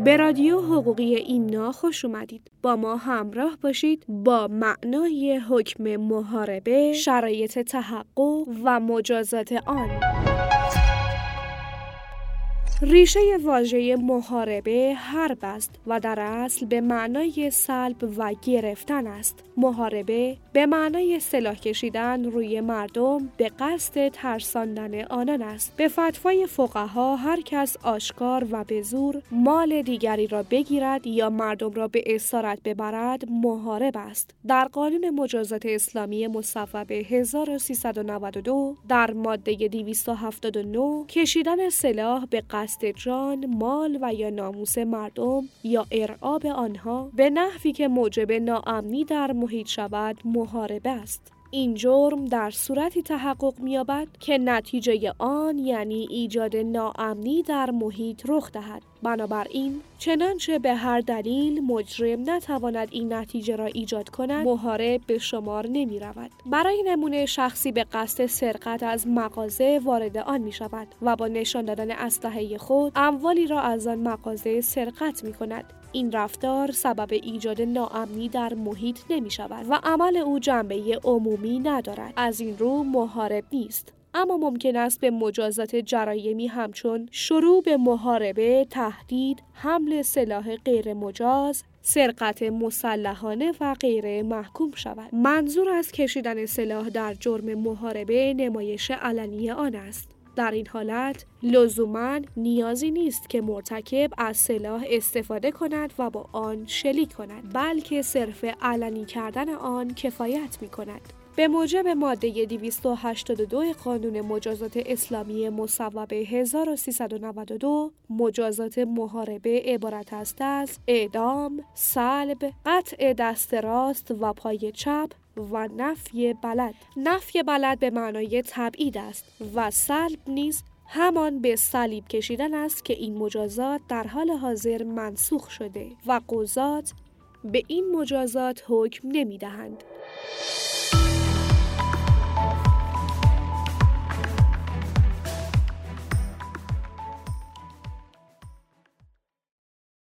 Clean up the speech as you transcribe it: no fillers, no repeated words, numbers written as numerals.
به رادیو حقوقی ایمنا خوش اومدید. با ما همراه باشید با معنای حکم محاربه، شرایط تحقق و مجازات آن. ریشه واژه محاربه حرب است و در اصل به معنای سلب و گرفتن است. محاربه به معنای سلاح کشیدن روی مردم به قصد ترساندن آنان است. به فتوای فقها هر کس آشکار و به زور مال دیگری را بگیرد یا مردم را به اسارت ببرد محارب است. در قانون مجازات اسلامی مصوب 1392 در ماده 279 کشیدن سلاح به قصد جان، مال و یا ناموس مردم یا ارعاب آنها به نحوی که موجب ناامنی در محیط شود محاربه است. این جرم در صورتی تحقق می‌یابد که نتیجه آن یعنی ایجاد ناامنی در محیط رخ دهد. بنابراین چنانچه به هر دلیل مجرم نتواند این نتیجه را ایجاد کند محارب به شمار نمی رود. برای نمونه شخصی به قصد سرقت از مغازه وارد آن می شود و با نشان دادن اسلحه خود اموالی را از آن مغازه سرقت می کند. این رفتار سبب ایجاد ناامنی در محیط نمی شود و عمل او جنبه عمومی ندارد. از این رو محارب نیست. اما ممکن است به مجازات جرایمی همچون شروع به محاربه، تهدید، حمل سلاح غیر مجاز، سرقت مسلحانه و غیره محکوم شود. منظور از کشیدن سلاح در جرم محاربه نمایش علنی آن است. در این حالت لزوماً نیازی نیست که مرتکب از سلاح استفاده کند و با آن شلیک کند، بلکه صرف علنی کردن آن کفایت می کند. به موجب ماده 282 قانون مجازات اسلامی مصوب 1392 مجازات محاربه عبارت است از اعدام، سلب، قطع دست راست و پای چپ و نفی بلد. نفی بلد به معنای تبعید است و سلب نیز همان به صلیب کشیدن است که این مجازات در حال حاضر منسوخ شده و قضات به این مجازات حکم نمی‌دهند.